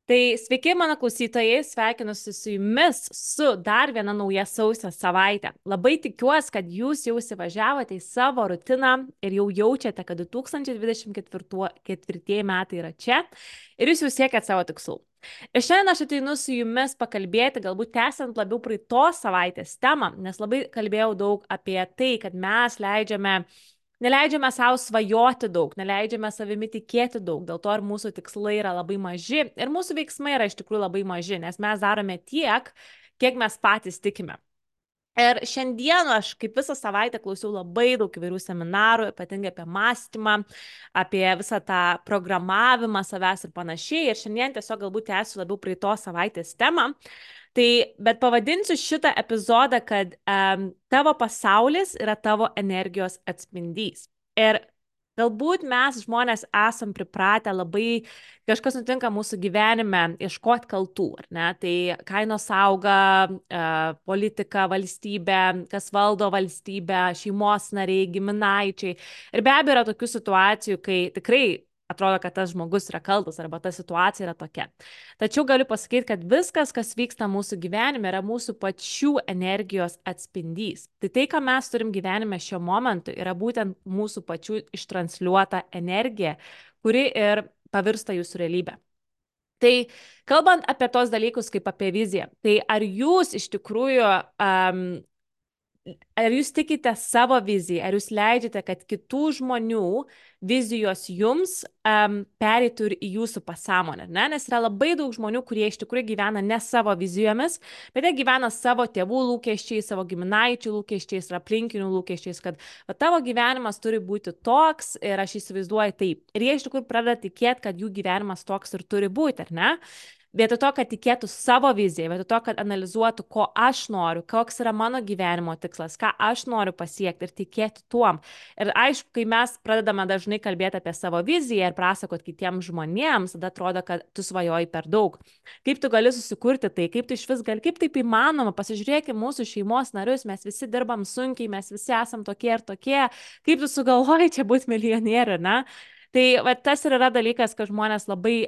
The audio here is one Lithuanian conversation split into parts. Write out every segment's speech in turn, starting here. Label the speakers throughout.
Speaker 1: Tai sveiki, mano klausytojai, sveikinuosi su jumis su dar viena nauja sausio savaitė. Labai tikiuosi, kad jūs jau įsivažiavote į savo rutiną ir jau jaučiate, kad 2024 metai yra čia ir jūs jau siekiat savo tikslų. Ir šiandien aš ateinu su jumis pakalbėti, galbūt tęsiant labiau praeitos savaitės temą, nes labai kalbėjau daug apie tai, kad mes neleidžiame savo svajoti daug, neleidžiame savimi tikėti daug, dėl to ir mūsų tikslai yra labai maži ir mūsų veiksmai yra iš tikrųjų labai maži, nes mes darome tiek, kiek mes patys tikime. Ir šiandien aš kaip visą savaitę klausiau labai daug įvairių seminarų, ypatingai apie mąstymą, apie visą tą programavimą savęs ir panašiai. Ir šiandien tiesiog galbūt tęsiu labiau praeitos savaitės temą. Tai, bet pavadinsiu šitą epizodą, kad tavo pasaulis yra tavo energijos atspindys. Ir galbūt mes žmonės esam pripratę labai, kažkas nutinka mūsų gyvenime, ieškoti kaltų, ar ne? Tai kainos auga, politika, valstybė, kas valdo valstybę, šeimos nariai, giminaičiai. Ir be abejo yra tokių situacijų, kai tikrai atrodo, kad tas žmogus yra kaltas arba ta situacija yra tokia. Tačiau galiu pasakyti, kad viskas, kas vyksta mūsų gyvenime, yra mūsų pačių energijos atspindys. Tai, ką mes turim gyvenime šiuo momentu, yra būtent mūsų pačių ištransliuota energija, kuri ir pavirsta jūsų realybę. Tai kalbant apie tos dalykus kaip apie viziją, tai ar jūs iš tikrųjų ar jūs tikite savo viziją, ar jūs leidžiate, kad kitų žmonių vizijos jums pereitų ir į jūsų pasąmonę, ne? Nes yra labai daug žmonių, kurie iš tikrųjų gyvena ne savo vizijomis, bet jie gyvena savo tėvų lūkesčiais, savo giminaičių lūkesčiais ir aplinkinių lūkesčiais, kad tavo gyvenimas turi būti toks ir aš įsivaizduoju taip. Ir jie iš tikrųjų pradeda tikėti, kad jų gyvenimas toks ir turi būti, ar ne? Vietoj to, kad tikėtų savo viziją, vietoj to, kad analizuotų, ko aš noriu, koks yra mano gyvenimo tikslas, ką aš noriu pasiekti ir tikėti tuom. Ir aišku, kai mes pradedame dažnai kalbėti apie savo viziją ir pasakoti kitiems žmonėms, tada atrodo, kad tu svajoji per daug. Kaip tu gali susikurti tai, kaip tu iš vis gali, kaip taip įmanoma, pasižiūrėkime mūsų šeimos narius, mes visi dirbam sunkiai, mes visi esam tokie ir tokie, kaip tu sugalvoji čia būti milijonieriu, ne? Tai va, tas ir yra dalykas, kad žmonės labai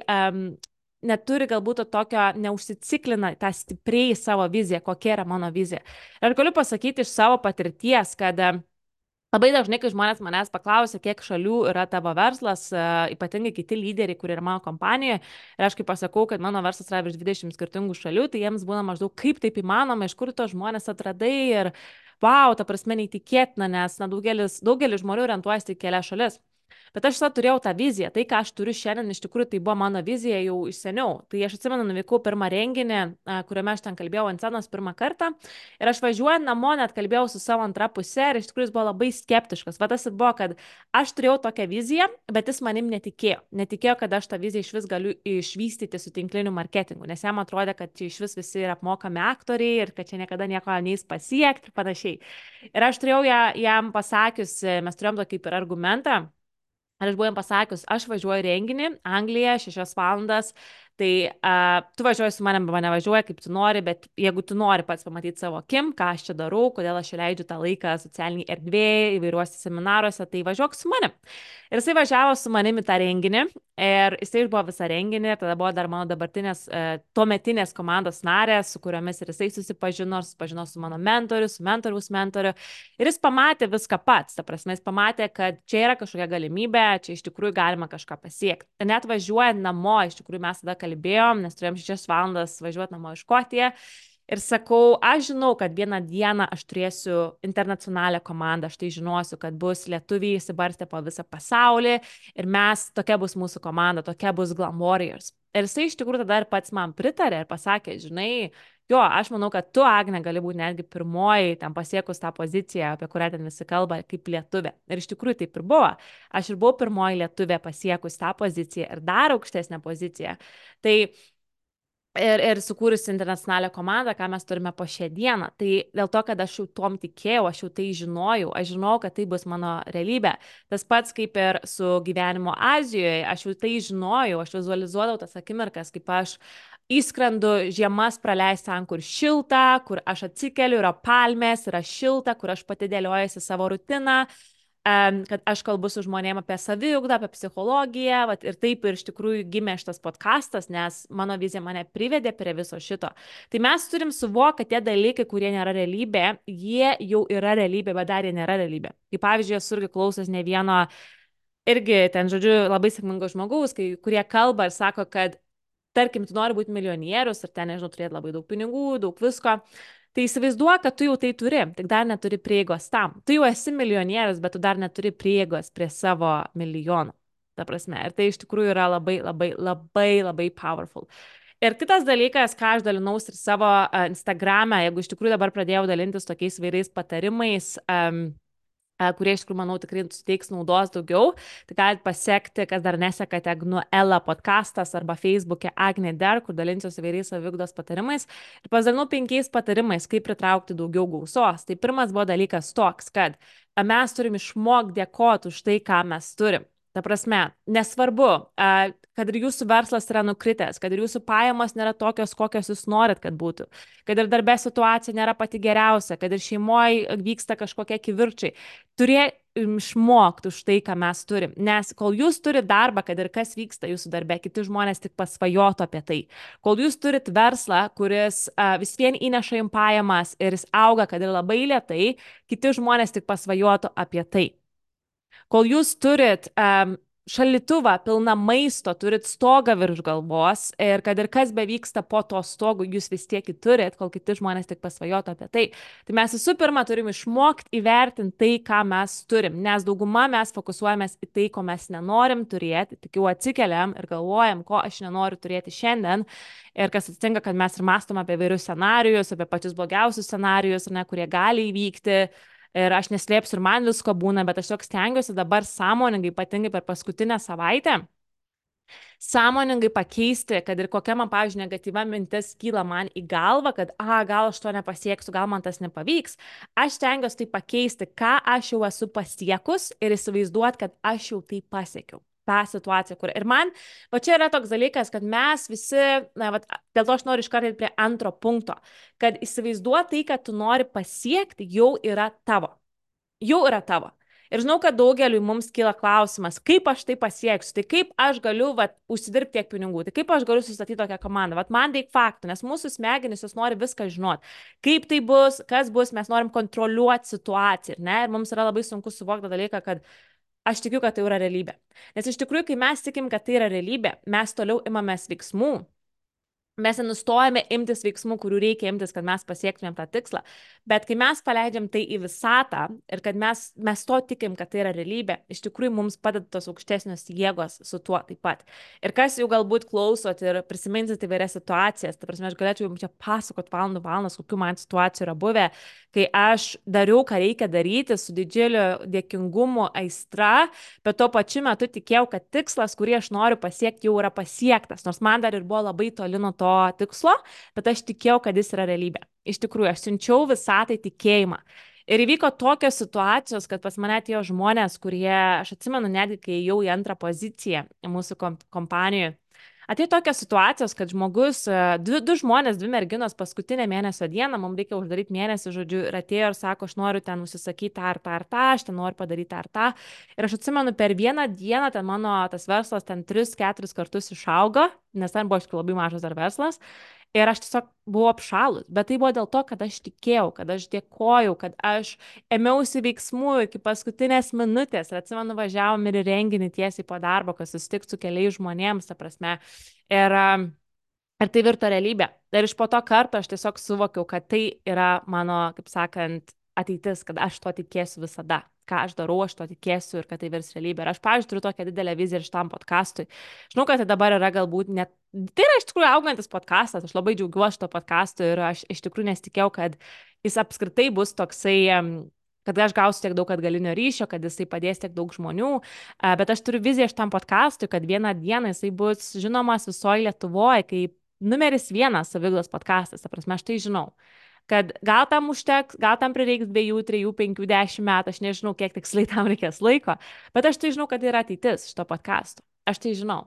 Speaker 1: neturi galbūt to tokio, neužsiciklina tą stipriai savo viziją, kokia yra mano vizija. Ir galiu pasakyti iš savo patirties, kad labai dažnai, kai žmonės manęs paklausia, kiek šalių yra tavo verslas, ypatingai kiti lyderiai, kurie yra mano kompanijoje, ir aš kaip pasakau, kad mano verslas yra virš 20 skirtingų šalių, tai jiems būna maždaug kaip taip įmanoma, iš kur tos žmonės atradai ir wow, ta prasme neįtikėtina, nes daugelis žmonių orientuojasi į kelias šalis. Bet aš turėjau tą viziją, tai ką aš turiu šiandien, iš tikrųjų tai buvo mano vizija jau iš seniau. Tai aš atsimenu, nuvykau pirmą renginį, kuriame aš ten kalbėjau ant scenos pirmą kartą ir aš važiuojant namo net kalbėjau su savo antra puse ir iš tikrųjų jis buvo labai skeptiškas. Va tas ir buvo, kad aš turėjau tokią viziją, bet jis manim netikėjo. Netikėjo, kad aš tą viziją iš vis galiu išvystyti su tinkliniu marketingu, nes jam atrodė, kad čia iš vis visi yra apmokami aktoriai ir kad čia niekada nieko neįs pasiekti ir panašiai. Ir aš turėjau jam pasakius, mes turėjom tokį kaip ir argumentą. Ir aš buvau jam pasakius, aš važiuoju renginį, Anglija, 6 valandas, tai tu važiuoji su manim, mane važiuoja kaip tu nori, bet jeigu tu nori pats pamatyti savo akim, ką aš čia darau, kodėl aš čia leidžiu tą laiką socialiniai erdvėje, įvairiuose seminaruose, tai važiuok su manim. Ir jisai važiavo su manimi tą renginį ir jisai išbuvo visą renginį, tada buvo dar mano dabartinės, tuometinės komandos narės, su kuriomis ir jisai susipažino su mano mentoriu, su mentoriaus mentoriu. Ir jis pamatė viską pats, ta prasme, jis pamatė, kad čia yra kažkokia galimybė, čia iš tikrųjų galima kažką pasiekti. Ir net važiuojant namo, iš tikrųjų mes tada kalbėjom, nes turėjom 6 valandas važiuoti namo iš Škotiją. Ir sakau, aš žinau, kad vieną dieną aš turėsiu internacionalią komandą, aš tai žinosiu, kad bus lietuviai įsibarstę po visą pasaulį ir tokia bus mūsų komanda, tokia bus Glam Warriors. Ir jisai iš tikrųjų tada ir pats man pritarė ir pasakė, žinai, jo, aš manau, kad tu, Agne, gali būti netgi pirmoji ten pasiekus tą poziciją, apie kurią ten visi kalba, kaip lietuvė. Ir iš tikrųjų taip ir buvo. Aš ir buvau pirmoji lietuvė pasiekus tą poziciją ir dar aukštesnę poziciją. Tai ir sukūrusi internacionalią komandą, ką mes turime po šią dieną. Tai dėl to, kad aš jau tuom tikėjau, aš jau tai žinojau, aš žinojau, kad tai bus mano realybė. Tas pats kaip ir su gyvenimu Azijoje, aš jau tai žinojau, aš vizualizuodavau tas akimirkas, kaip aš įskrendu žiemas praleisti ten, kur šilta, kur aš atsikeliu, yra palmės, yra šilta, kur aš pati dėliojasi savo rutiną. kad aš kalbu su žmonėm apie saviugdą, apie psichologiją, vat, ir taip ir iš tikrųjų gimė šitas podcastas, nes mano vizija mane privedė prie viso šito. Tai mes turim suvokti, kad tie dalykai, kurie nėra realybė, jie jau yra realybė, bet dar jie nėra realybė. Kaip pavyzdžiui, esu irgi klausęs ne vieno, irgi ten, žodžiu, labai sėkmingo žmogaus, kurie kalba ir sako, kad tarkim, tu nori būti milijonierius ir ten, nežinau, turėti labai daug pinigų, daug visko. Tai įsivaizduoju, kad tu jau tai turi, tik dar neturi prieigos tam. Tu jau esi milijonierius, bet tu dar neturi prieigos prie savo milijonų. Ta prasme. Ir tai iš tikrųjų yra labai, labai, labai, labai powerful. Ir kitas dalykas, ką aš dalinausi ir savo Instagram'e, jeigu iš tikrųjų dabar pradėjau dalintis tokiais vairiais patarimais, kurie iš tikrųjų, manau, tikrai suteiks naudos daugiau. Tai galite pasiekti, kas dar nesekate, Gnuela podcastas arba Facebook'e Agnė Der, kur dalinsiuosi įvairiais saviugdos patarimais. Ir pasidalinau 5 patarimais, kaip pritraukti daugiau gausos. Tai pirmas buvo dalykas toks, kad mes turim išmokti dėkoti už tai, ką mes turim. Ta prasme, nesvarbu, kad ir jūsų verslas yra nukritęs, kad ir jūsų pajamos nėra tokios, kokios jūs norit, kad būtų, kad ir darbė situacija nėra pati geriausia, kad ir šeimoje vyksta kažkokie kivirčiai. Turė išmokti už tai, ką mes turim. Nes kol jūs turit darbą, kad ir kas vyksta jūsų darbe, kiti žmonės tik pasvajotų apie tai. Kol jūs turit verslą, kuris vis vien įneša jums pajamas ir jis auga, kad ir labai lėtai, kiti žmonės tik pasvajotų apie tai. Kol jūs turit šaldytuvą pilną maisto, turit stogą virš galvos ir kad ir kas bevyksta po to stogu, jūs vis tiek jį turit, kol kiti žmonės tik pasvajotų apie tai. Tai mes visų pirma turim išmokti įvertinti tai, ką mes turim, nes dauguma mes fokusuojamės į tai, ko mes nenorim turėti, tik jau atsikeliam ir galvojam, ko aš nenoriu turėti šiandien. Ir kas atsitinka, kad mes ir mąstom apie vairius scenarijus, apie pačius blogiausius scenarijus, kurie gali įvykti. Ir aš neslėpsiu, ir man visko būna, bet aš tiesiog stengiuosi dabar sąmoningai, ypatingai per paskutinę savaitę, sąmoningai pakeisti, kad ir kokia man, pavyzdžiui, negatyva mintis kyla man į galvą, kad, gal aš to nepasieksiu, gal man tas nepavyks. Aš stengiuosi tai pakeisti, ką aš jau esu pasiekus ir įsivaizduoti, kad aš jau tai pasiekiau. Ta situacija, kur. Ir man, va čia yra toks dalykas, kad mes visi, dėl to aš noriu iškart prie antro punkto, kad įsivaizduoti tai, kad tu nori pasiekti, jau yra tavo. Jau yra tavo. Ir žinau, kad daugeliui mums kyla klausimas, kaip aš tai pasieksiu, tai kaip aš galiu užsidirbti tiek pinigų, tai kaip aš galiu sustatyti tokią komandą. Man reikia faktų, nes mūsų smegenys jos nori viską žinoti. Kaip tai bus, kas bus, mes norim kontroliuoti situaciją. Ne? Ir mums yra labai sunku suvokti dalyką, kad aš tikiu, kad tai yra realybė. Nes iš tikrųjų, kai mes tikim, kad tai yra realybė, mes toliau imamės veiksmų. Mes nenustojame imtis veiksmų, kurių reikia imtis, kad mes pasiektumėm tą tikslą. Bet kai mes paleidžiam tai į visatą ir kad mes to tikim, kad tai yra realybė, iš tikrųjų mums padeda tos aukštesnios jėgos su tuo taip pat. Ir kas jau galbūt klausot ir prisiminsit įvairias situacijas, ta prasme, aš galėčiau jums čia pasakot valandas, kokių man situacijų yra buvę, kai aš dariau, ką reikia daryti su didžiuliu dėkingumu, aistra, bet tuo pačiu metu tikėjau, kad tikslas, kurį aš noriu pasiekti, jau yra pasiektas, nors man dar ir buvo labai toli nuo to tikslo, bet aš tikėjau, kad jis yra realybė. Iš tikrųjų, aš siunčiau visatai tikėjimą. Ir įvyko tokios situacijos, kad pas mane atėjo žmonės, kurie, aš atsimenu netgi, kai jau į antrą poziciją mūsų kompanijoje, atėjo tokios situacijos, kad žmogus, du žmonės, 2 merginos paskutinę mėnesio dieną, mums reikia uždaryti mėnesį, žodžiu, ir atėjo ir sako, aš noriu ten užsisakyti tą ar tą ar tą, aš ten noriu padaryti tą ar tą. Ir aš atsimenu, per vieną dieną ten mano tas verslas ten 3-4 kartus išaugo, nes ten buvo iškai labai mažas dar verslas. Ir aš tiesiog buvau apšalus, bet tai buvo dėl to, kad aš tikėjau, kad aš dėkojau, kad aš ėmiausi veiksmų iki paskutinės minutės. Ir atsimenu, važiavom ir į renginį tiesiai po darbo, kad susitikti su keliais žmonėms, ta prasme. Ir tai virto realybė. Ir iš po to karto aš tiesiog suvokiau, kad tai yra mano, kaip sakant, ateitis, kad aš to tikėsiu visada. Ką aš darau, aš to tikėsiu ir kad tai virs realybė. Ir aš, pavyzdžiui, turiu tokią didelę viziją ir šitam podcastui. Žinau, kad tai dabar yra galbūt net, tai yra iš tikrųjų augantis podcastas, aš labai džiaugiuosi šito podcastu ir aš iš tikrųjų nesitikėjau, kad jis apskritai bus toksai, kad aš gausiu tiek daug atgalinio ryšio, kad jisai padės tiek daug žmonių, bet aš turiu viziją šitam podcastui, kad vieną dieną jisai bus žinomas visoje Lietuvoje kaip numeris 1 saviugdos podcastas, ta prasme, aš tai žinau. Kad gal tam užteks, gal tam prireiks 2, 3, 5, 10 metų, aš nežinau, kiek tiksliai tam reikės laiko, bet aš tai žinau, kad tai yra ateitis šito podcasto. Aš tai žinau.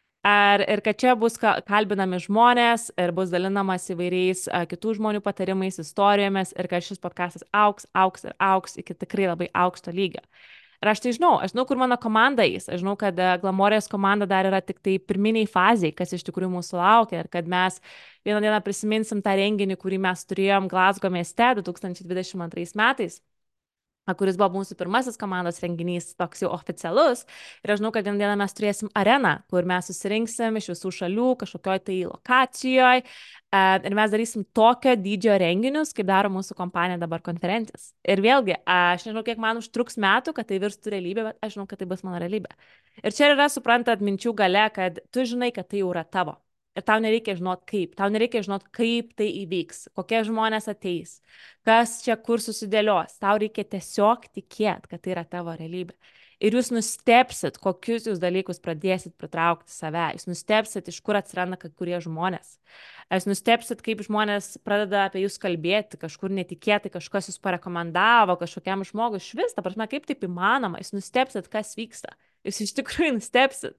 Speaker 1: Ir kad čia bus kalbinami žmonės ir bus dalinamas įvairiais kitų žmonių patarimais, istorijomis ir kad šis podcastas auks ir auks iki tikrai labai aukšto lygio. Ir aš žinau, kur mano komanda eis, aš žinau, kad Glamorijos komanda dar yra tik tai pirminiai faziai, kas iš tikrųjų mūsų laukia ir kad mes vieną dieną prisiminsim tą renginį, kurį mes turėjom Glasgow mieste 2022 metais, kuris buvo mūsų pirmasis komandos renginys, toks jau oficialus. Ir aš žinau, kad vieną dieną mes turėsim areną, kur mes susirinksim iš visų šalių, kažkokioj tai lokacijoje. Ir mes darysim tokio dydžio renginius, kaip daro mūsų kompanija dabar konferencijas. Ir vėlgi, aš nežinau, kiek man užtruks metų, kad tai virstų realybė, bet aš žinau, kad tai bus mano realybė. Ir čia yra, suprantat, minčių gale, kad tu žinai, kad tai jau yra tavo. Ir tau nereikia žinot kaip. Tau nereikia žinot, kaip tai įvyks, kokie žmonės ateis, kas čia kur susidėlios. Tau reikia tiesiog tikėti, kad tai yra tavo realybė. Ir jūs nustepsit, kokius jūs dalykus pradėsit pritraukti save. Jūs nustepsit, iš kur atsiranda kai kurie žmonės. Jūs nustepsit, kaip žmonės pradeda apie jūs kalbėti, kažkur netikėtai kažkas jūs parekomendavo, kažkokiam žmogui iš vis, ta prasme, kaip taip įmanoma. Jūs nustepsit, kas vyksta. Jūs iš tikrųjų nustepsit.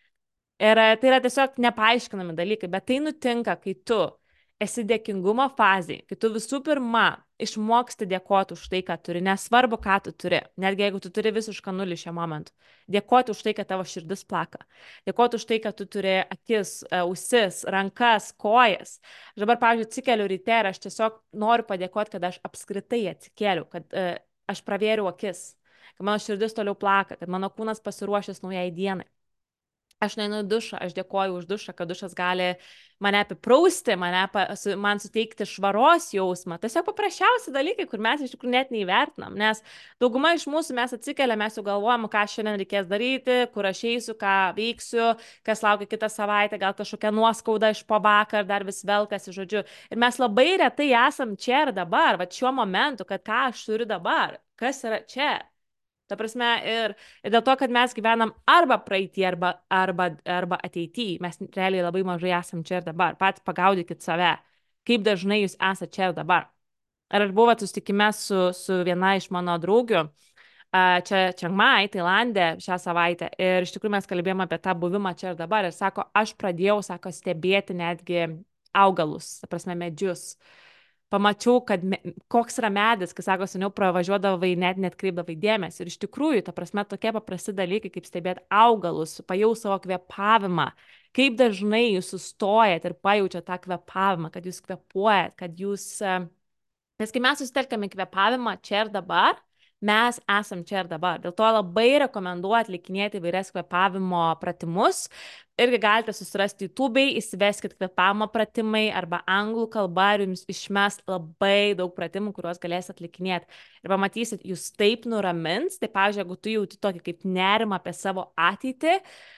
Speaker 1: Ir tai yra tiesiog nepaaiškinami dalykai, bet tai nutinka, kai tu esi dėkingumo fazėje, kai tu visų pirma išmoksti dėkoti už tai, ką turi, nesvarbu, ką tu turi, netgi jeigu tu turi visišką nulį šiuo momentu. Dėkoti už tai, kad tavo širdis plaka. Dėkoti už tai, kad tu turi akis, ausis, rankas, kojas. Aš dabar, pavyzdžiui, atsikeliu ryte ir aš tiesiog noriu padėkoti, kad aš apskritai atsikėliau, kad aš pravėriau akis, kad mano širdis toliau plaka, kad mano kūnas pasiruošęs naujai dienai. Aš neinu į dušą, aš dėkoju už dušą, kad dušas gali mane apiprausti, man suteikti švaros jausmą. Tiesiog paprasčiausi dalykai, kur mes iš tikrųjų net neįvertinam, nes dauguma iš mūsų mes atsikeliam, mes jau galvojam, ką šiandien reikės daryti, kur aš eisiu, ką veiksiu, kas laukia kitą savaitę, gal kažkokia nuoskauda iš po vakar dar vis velkasi, žodžiu. Ir mes labai retai esam čia ir dabar, va šiuo momentu, kad ką aš turiu dabar, kas yra čia. Ta prasme, ir dėl to, kad mes gyvenam arba praeitį, arba ateityje, mes realiai labai mažai esam čia ir dabar. Patys pagaudykit save, kaip dažnai jūs esate čia ir dabar. Ar aš buvau susitikime su viena iš mano draugių, čia Čiang Mai, Tailande šią savaitę, ir iš tikrųjų mes kalbėjome apie tą buvimą čia ir dabar, ir sako, aš pradėjau, sako, stebėti netgi augalus, ta prasme, medžius. Pamačiau, kad koks yra medis, kai sako, seniau pravažiuodavai, net kreipdavai dėmesį. Ir iš tikrųjų, ta prasme, tokie paprasti dalykai, kaip stebėti augalus, pajaus savo kvėpavimą, kaip dažnai jūs sustojat ir pajaučiat tą kvėpavimą, kad jūs kvėpuojat, kad jūs... Nes kai mes susitelkame kvėpavimą čia ir dabar, mes esam čia ir dabar. Dėl to labai rekomenduoju atlikinėti įvairias kvėpavimo pratimus. Irgi galite susirasti YouTube'ai, įsiveskit kvėpavimo pratimai arba anglų kalba ir jums išmes labai daug pratimų, kuriuos galėsit atlikinėti. Ir pamatysit, jūs taip nuramins. Tai, pavyzdžiui, jeigu tu jauti tokį kaip nerimą apie savo ateitį,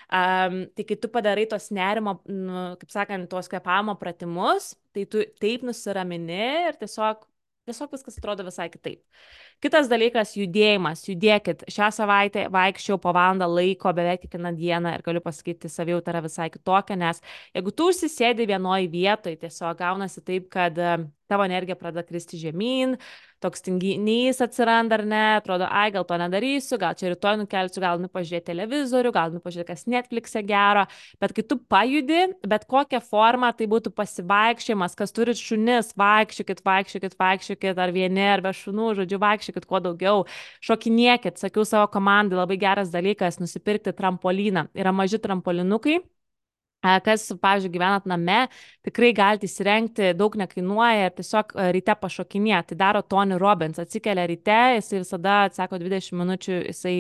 Speaker 1: tai kai tu padarai tos nerimo, kaip sakant, tos kvėpavimo pratimus, tai tu taip nusiramini ir tiesiog viskas atrodo visai kitaip. Kitas dalykas - judėjimas. Judėkit. Šią savaitę vaikščiau po valandą laiko beveik kiekvieną dieną ir galiu pasakyti, savijauta yra visai kitokia, nes jeigu tu užsisėdi vienoje vietoje, tiesiog gaunasi taip, kad tavo energija pradeda kristi žemyn, toks tinginys atsiranda ar ne, atrodo, ai, gal to nedarysiu, gal čia rytoj nukelsiu, gal pažiūrėti televizorių, gal pažiūrėti, kas Netflix'e gero, bet kai tu pajudi, bet kokią formą tai būtų pasivaikščiojimas, kas turit šunis, vaikščiokit, ar vieni, ar be šunų, žodžiu, vaikščiokit kuo daugiau, šokinėkit, sakiau savo komandai, labai geras dalykas nusipirkti trampoliną, yra maži trampolinukai. Kas, pavyzdžiui, gyvenat name, tikrai galite įsirengti, daug nekainuoja ir tiesiog ryte pašokinė. Tai daro Tony Robbins, atsikelia ryte, jisai visada atsako 20 minučių, jisai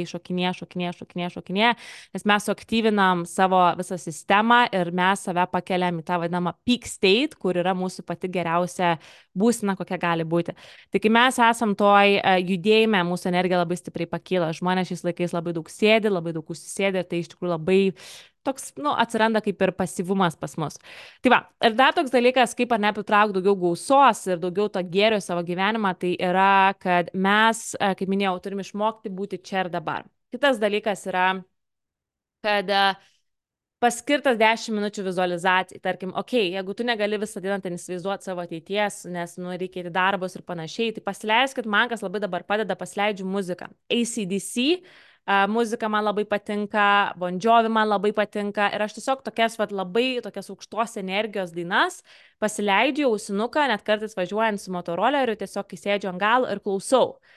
Speaker 1: šokinė, nes mes suaktyvinam savo visą sistemą ir mes save pakeliam į tą vadinamą peak state, kur yra mūsų pati geriausia būsena, kokia gali būti. Tai kai mes esam toj judėjime, mūsų energija labai stipriai pakyla. Žmonės šiais laikais labai daug sėdi, labai daug užsisėdi ir tai iš tikrųjų labai toks, atsiranda kaip ir pasyvumas pas mus. Tai va, ir dar toks dalykas, kaip ar nepritraukti daugiau gausos ir daugiau to gėrio į savo gyvenimą, tai yra, kad mes, kaip minėjau, turim išmokti būti čia ir dabar. Kitas dalykas yra, kad paskirtas 10 minučių vizualizacijai. Tarkim, jeigu tu negali visą dieną ten įsivaizduoti savo ateities, nes reikia į darbus ir panašiai, tai pasileiskit, man kas labai dabar padeda, pasileidžiu muziką. AC/DC muzika man labai patinka, Bon Jovi man labai patinka ir aš tiesiog tokias aukštos energijos dainas pasileidžiu ausinuką, net kartais važiuojant su motoroleriu, tiesiog įsėdžiu ant galo ir klausau.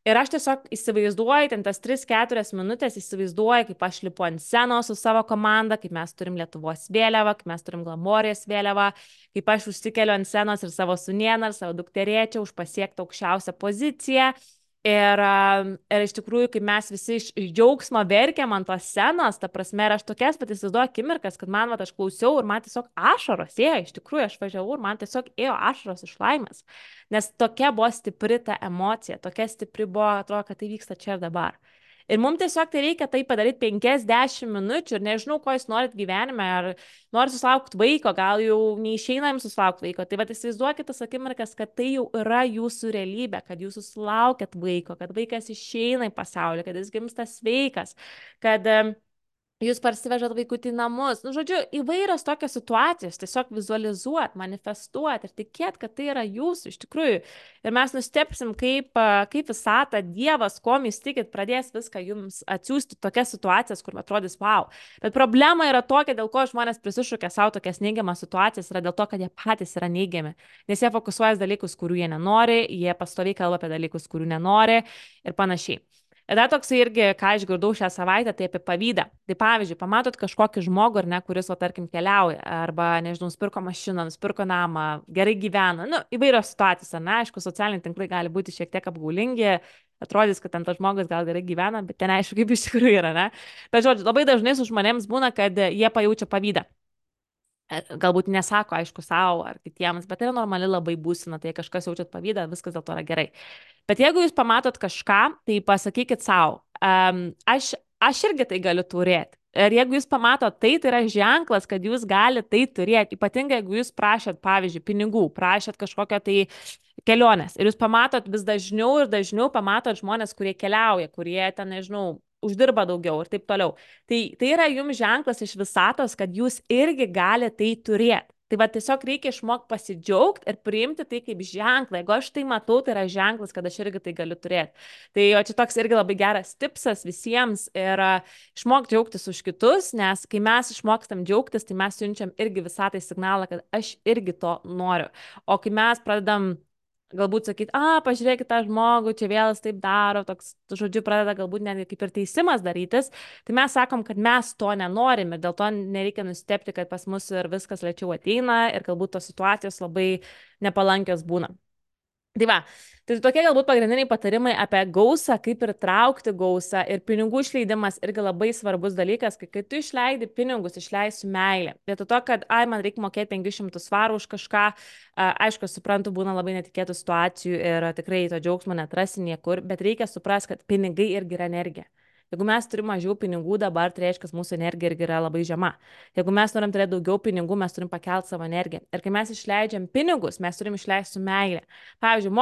Speaker 1: Ir aš tiesiog įsivaizduoju, ten tas 3-4 minutės įsivaizduoju, kaip aš lipu ant scenos su savo komanda, kaip mes turim Lietuvos vėliavą, kaip mes turim Glamorijos vėliavą, kaip aš užsikeliu ant scenos ir savo sūnėną, ir savo dukterėčią už pasiektą aukščiausią poziciją. Ir iš tikrųjų, kai mes visi iš džiaugsmo verkiam ant tos scenos, ta prasme, ir aš tokias pat įsivaizduoju akimirkas, kad man, va, aš klausiau ir man tiesiog ašaros ėjo, iš tikrųjų, aš važiavau ir man tiesiog ėjo ašaros iš laimės. Nes tokia buvo stipri ta emocija, tokia stipri buvo, atrodo, kad tai vyksta čia ir dabar. Ir mums tiesiog tai reikia tai padaryti 5-10 minučių ir nežinau, ko jūs norit gyvenime, ar norit susilaukti vaiko, gal jau neišeina jums susilaukti vaiko. Tai va, įsivaizduokit tas akimirkas, kad tai jau yra jūsų realybė, kad jūs susilaukėt vaiko, kad vaikas išeina į pasaulį, kad jis gimsta sveikas, kad jūs parsivežat vaikutį į namus. Nu, žodžiu, įvairios tokios situacijos, tiesiog vizualizuot, manifestuot ir tikėt, kad tai yra jūsų iš tikrųjų. Ir mes nustepsim, kaip visata, Dievas, ko jūs tikit, pradės viską jums atsiųsti tokias situacijas, kur atrodys wow. Bet problema yra tokia, dėl ko žmonės prisišūkia savo tokias neigiamas situacijas, yra dėl to, kad jie patys yra neigiami. Nes jie fokusuoja dalykus, kurių jie nenori, jie pastoviai kalba apie dalykus, kurių nenori ir panašiai. Ir dar toksai irgi, ką išgirdau šią savaitę, tai apie pavydą. Tai pavyzdžiui, pamatot kažkokį žmogų, ar ne, kuris, o tarkim, keliauja, arba, nežinau, nusipirko mašiną, nusipirko namą, gerai gyvena, nu, įvairios situacijos, ar ne, aišku, socialiniai tinklai gali būti šiek tiek apgaulingi, atrodys, kad ten tas žmogus gal gerai gyvena, bet ten aišku, kaip iš tikrųjų yra, ne. Bet, žodžiu, labai dažnai su žmonėms būna, kad jie pajaučia pavydą. Galbūt nesako, aišku, savo ar kitiems, bet tai yra normali labai būsena, tai kažkas jaučiat pavydą, viskas dėl to yra gerai. Bet jeigu jūs pamatot kažką, tai pasakykit savo, aš irgi tai galiu turėti. Ir jeigu jūs pamatot tai, tai yra ženklas, kad jūs galite tai turėti. Ypatingai, jeigu jūs prašėt, pavyzdžiui, pinigų, prašėt kažkokią tai kelionės. Ir jūs pamatot vis dažniau ir dažniau pamatot žmonės, kurie keliauja, kurie ten, nežinau, uždirba daugiau ir taip toliau. Tai yra jums ženklas iš visatos, kad jūs irgi galite tai turėti. Tai va tiesiog reikia išmokti pasidžiaugti ir priimti tai kaip ženklą. Jeigu aš tai matau, tai yra ženklas, kad aš irgi tai galiu turėti. Tai o čia toks irgi labai geras tipsas visiems ir išmokti džiaugtis už kitus, nes kai mes išmokstam džiaugtis, tai mes siunčiam irgi visatai signalą, kad aš irgi to noriu. O kai mes pradedam galbūt sakyti, pažiūrėkit tą žmogų, čia vėl jis taip daro, toks, žodžiu, pradeda galbūt netgi kaip ir teisimas darytis, tai mes sakom, kad mes to nenorim ir dėl to nereikia nustebti, kad pas mus ir viskas lėčiau ateina ir galbūt tos situacijos labai nepalankios būna. Tai va, tai tokie galbūt pagrindiniai patarimai apie gausą, kaip ir traukti gausą ir pinigų išleidimas irgi labai svarbus dalykas, kai tu išleidi pinigus, išleisi meilę. Vietoj to, kad, man reikia mokėti 500 svarų už kažką, aišku, suprantu, būna labai netikėtų situacijų ir tikrai to džiaugsmo netrasi niekur, bet reikia suprasti, kad pinigai irgi yra energija. Jeigu mes turime mažiau pinigų dabar, tai reiškia, kad mūsų energija irgi yra labai žema. Jeigu mes norim turėti daugiau pinigų, mes turim pakelti savo energiją. Ir kai mes išleidžiam pinigus, mes turim išleisti su meilė. Pavyzdžiui,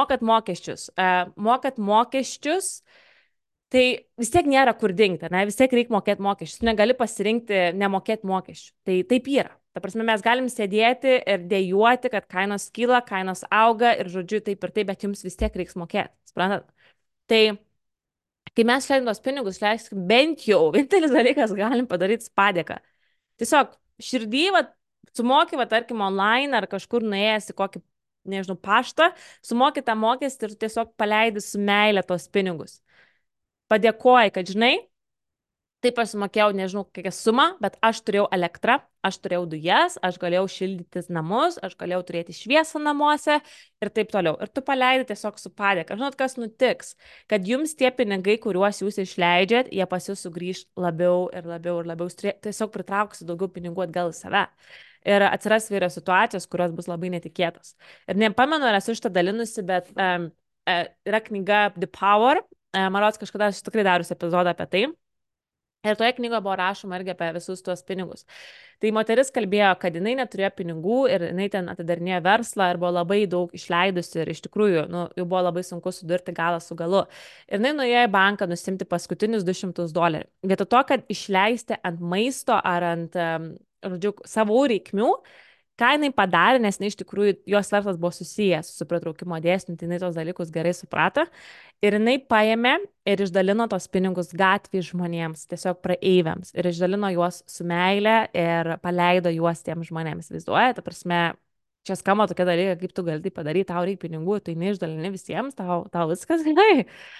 Speaker 1: mokat mokesčius, tai vis tiek nėra kur dingti, ne? Vis tiek reikia mokėti mokesčius. Tu negali pasirinkti nemokėti mokesčių. Tai taip yra. Ta prasme, mes galim sėdėti ir dejuoti, kad kainos kyla, kainos auga ir žodžiu taip ir taip, bet jums vis tiek reiks mokėti. Suprantat? Tai kai mes išleidom tos pinigus, leiskim bent jau, vienintelis dalykas galim padaryti padėką. Tiesiog širdį, sumoki, tarkim, online ar kažkur nuėjęs į kokį, nežinau, paštą, sumoki tą mokestį ir tiesiog paleidi su meilė tos pinigus. Padėkoji, kad žinai, taip aš sumokėjau, nežinau, kokią sumą, bet aš turėjau elektrą, aš turėjau dujas, aš galėjau šildytis namus, aš galėjau turėti šviesą namuose ir taip toliau. Ir tu paleidai tiesiog su padėka. Žinot, kas nutiks, kad jums tie pinigai, kuriuos jūs išleidžiat, jie pas jūs sugrįž labiau ir labiau ir labiau, tiesiog pritrauksi daugiau pinigų atgal į save. Ir atsiras vyrios situacijos, kurios bus labai netikėtos. Ir nepamenu, ar esu šitą dalinusi, bet yra knyga The Power, man rodos kažkada aš tikrai darius epizodą apie tai. Ir toje knygoje buvo rašoma irgi apie visus tuos pinigus. Tai moteris kalbėjo, kad jinai neturėjo pinigų ir jinai ten atidarinėjo verslą ir buvo labai daug išleidusi ir iš tikrųjų, jau buvo labai sunku sudurti galą su galu. Ir jinai nuėjo į banką nusimti paskutinius $200. Vietoj to, kad išleisti ant maisto ar ant, žodžiu, savo reikmių, ką jinai padarė, nes jinai iš tikrųjų, jos verslas buvo susijęs su pritraukimo dėsniu, tai jinai tos dalykus gerai suprato. Ir jinai paėmė ir išdalino tos pinigus gatvį žmonėms, tiesiog praeiviams. Ir išdalino juos su meile ir paleido juos tiems žmonėms. Vaizduoja, ta prasme, čia skamba tokia dalyka, kaip tu gali tai padaryti, tau reikia pinigų, tai neišdalini visiems, tau viskas gerai.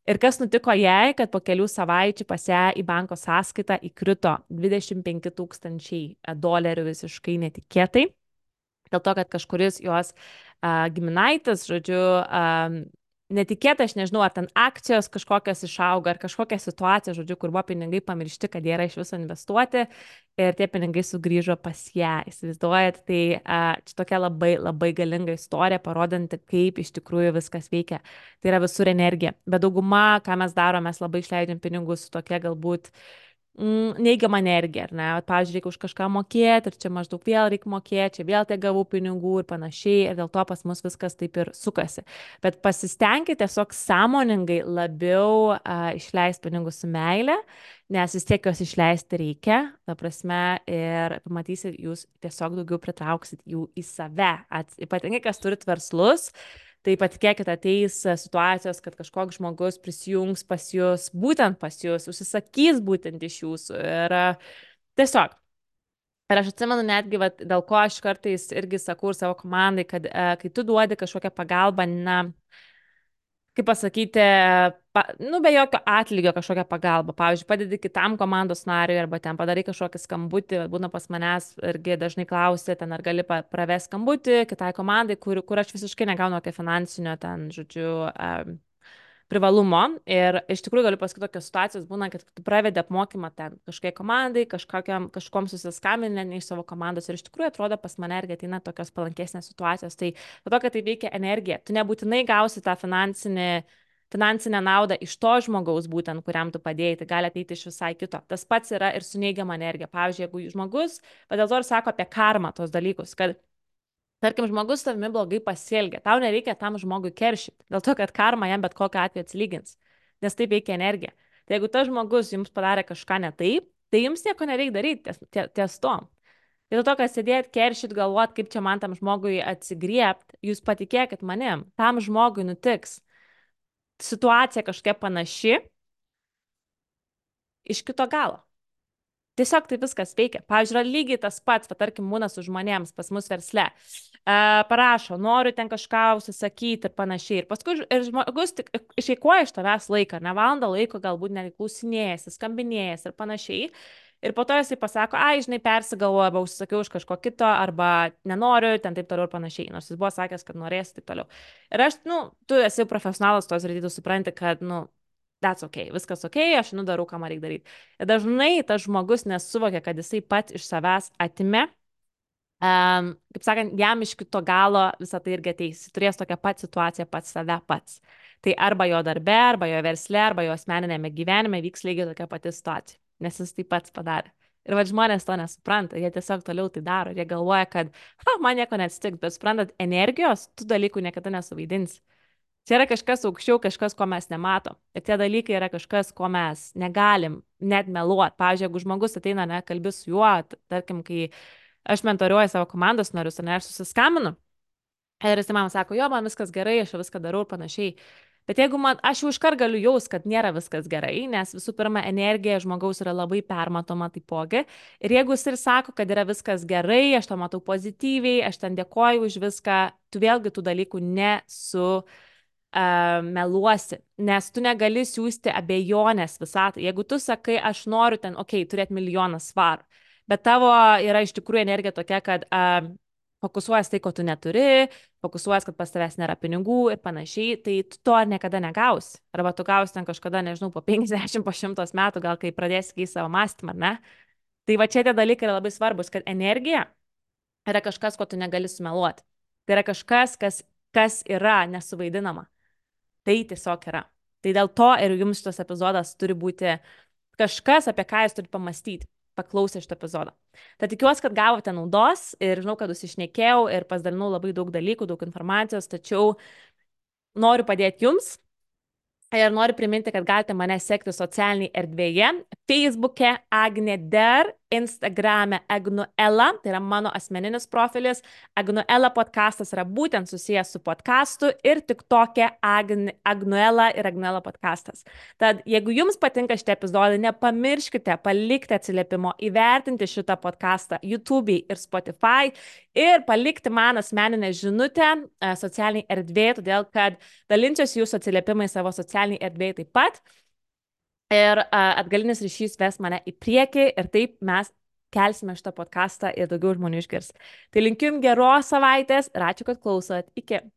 Speaker 1: Ir kas nutiko jai, kad po kelių savaičių pas ją į banko sąskaitą įkrito 25 000 dolerių visiškai netikėtai. Dėl to, kad kažkuris jos giminaitis, žodžiu, netikėtai, aš nežinau, ar ten akcijos kažkokios išauga, ar kažkokia situacija, žodžiu, kur buvo pinigai pamiršti, kad jie yra iš viso investuoti ir tie pinigai sugrįžo pas ją. Įsivaizduojat, tai čia tokia labai, labai galinga istorija, parodanti, kaip iš tikrųjų viskas veikia. Tai yra visur energija. Bet dauguma, ką mes darome, mes labai išleidžiam pinigus su tokia galbūt neigiamą energiją, ar ne? Pavyzdžiui, reikia už kažką mokėti ir čia maždaug vėl reikia mokėti, čia vėl tiek gavau pinigų ir panašiai, ir dėl to pas mus viskas taip ir sukasi. Bet pasistengkite tiesiog sąmoningai labiau išleisti pinigus su meile, nes vis tiek juos išleisti reikia, ta prasme, ir pamatysit, jūs tiesiog daugiau pritrauksit jų į save. Ypatingai, kas turit verslus, tai patikėkit, ateis situacijos, kad kažkoks žmogus prisijungs pas jūs, būtent pas jūs, užsisakys būtent iš jūsų. Ir tiesiog. Ir aš atsimenu netgi, vat, dėl ko aš kartais irgi sakau ir savo komandai, kad kai tu duodi kažkokią pagalbą, na, kaip pasakyti, nu, be jokio atlygio kažkokią pagalbą. Pavyzdžiui, padedi kitam komandos nariui arba ten padarai kažkokį skambutį, būna pas manęs irgi dažnai klausia, ten ar gali pravesti skambutį kitai komandai, kur aš visiškai negaunu jokio finansinio ten, žodžiu, privalumo. Ir iš tikrųjų galiu pasakyti, tokios situacijos būna, kad tu pravedi apmokymą ten kažkokiai komandai, kažkom susiskambinę ne iš savo komandos ir iš tikrųjų atrodo pas mane irgi ateina tokios palankesnės situacijos. Tai to, kad tai veikia energija, tu nebūtinai gausi tą finansinę naudą iš to žmogaus būtent, kuriam tu padėjai, tai gali ateiti iš visai kito. Tas pats yra ir su neigiama energija. Pavyzdžiui, jeigu žmogus, bet dėl to ir sako apie karmą tos dalykus, kad tarkim, žmogus tavimi blogai pasielgia, tau nereikia tam žmogui keršyti, dėl to, kad karma jam bet kokiu atveju atsilygins, nes taip veikia energija. Tai jeigu tas žmogus jums padarė kažką ne taip, tai jums nieko nereikia daryti ties to. Dėl to, kad sėdėt, keršyt, galvot, kaip čia man tam žmogui atsigriebti, jūs patikėkit manim, tam žmogui nutiks situacija kažkokia panaši iš kito galo. Tiesiog tai viskas veikia. Pavyzdžiui, yra lygiai tas pats, tarkim, būna su žmonėms pas mus versle. Parašo, noriu ten kažką užsisakyti ir panašiai. Ir paskui ir žmogus tik išeikuoja iš tavęs laiką, ne valandą laiko galbūt neklausinėjasi, skambinėjasi ir panašiai. Ir po to jisai pasako, ai, žinai, persigalvoju, arba užsisakiau už kažko kito, arba nenoriu, ten taip toliau ir panašiai. Nors jis buvo sakęs, kad norės ir taip toliau. Ir aš, nu, tu esi profesionalas tos rytų, supranti, kad, nu, that's ok, viskas ok, aš darau, ką man reikia daryti. Ir dažnai tas žmogus nesuvokia, kad jisai pats iš savęs atime, kaip sakant, jam iš kito galo visą tai irgi ateis. Jis turės tokią pat situaciją pats save pats. Tai arba jo darbe, arba jo versle, arba jo asmeninėme gyvenime vyks lygiai tokia pati situacija, nes jis tai pats padarė. Ir va žmonės to nesupranta, jie tiesiog toliau tai daro, jie galvoja, kad man nieko neatsitiks, bet suprantat, energijos tų dalykų niekada nesuvaidinsi. Čia yra kažkas aukščiau, kažkas, ko mes nematom. Ir tie dalykai yra kažkas, ko mes negalim net meluoti. Pavyzdžiui, jeigu žmogus ateina, ne, kalbi su juo, tarkim, kai aš mentoriuoju savo komandos narius, ne, aš susiskambinu. Ir jis man sako, jo, man viskas gerai, aš viską darau ir panašiai. Bet jeigu aš jau iškart galiu jaus, kad nėra viskas gerai, nes visų pirma, energija žmogaus yra labai permatoma taipogi. Ir jeigu jis ir sako, kad yra viskas gerai, aš to matau pozityviai, aš ten dėkoju už viską, tu vėlgi tų dalykų meluosi, nes tu negali siūsti abejonės visatai. Jeigu tu sakai, aš noriu ten, turėti 1 000 000 svarų, bet tavo yra iš tikrųjų energija tokia, kad fokusuojas tai, ko tu neturi, fokusuojas, kad pas tavęs nėra pinigų ir panašiai, tai tu to niekada negausi. Arba tu gausi ten kažkada, nežinau, po 50, po 100 metų, gal kai pradėsi keisti savo mąstymą, ar ne? Tai va čia tie dalykai yra labai svarbus, kad energija yra kažkas, ko tu negali sumeluoti. Tai yra kažkas, kas yra nesuvaidinama. Tai tiesiog yra. Tai dėl to ir jums šitas epizodas turi būti kažkas, apie ką jūs turite pamastyti, paklausę šitą epizodą. Tad tikiuosi, kad gavote naudos ir žinau, kad užsišnekėjau ir pasidalinau labai daug dalykų, daug informacijos, tačiau noriu padėti jums ir noriu priminti, kad galite mane sekti socialinėje erdvėje, Facebook'e Agnė Der Instagrame Agnuela, tai yra mano asmeninis profilis. Agnuela podcastas yra būtent susijęs su podcastu ir TikTok'e Agnuela ir Agnuela podcastas. Tad jeigu jums patinka šitie epizodai, nepamirškite palikti atsiliepimo, įvertinti šitą podcastą YouTube ir Spotify ir palikti man asmeninę žinutę socialiniai erdvėje, todėl kad dalinsiuosi jūsų atsiliepimai savo socialiniai erdvėje taip pat. Ir atgalinis ryšys ves mane į priekį ir taip mes kelsime šitą podcastą ir daugiau žmonių išgirs. Tai linkiu jums geros savaitės ir ačiū, kad klausot. Iki.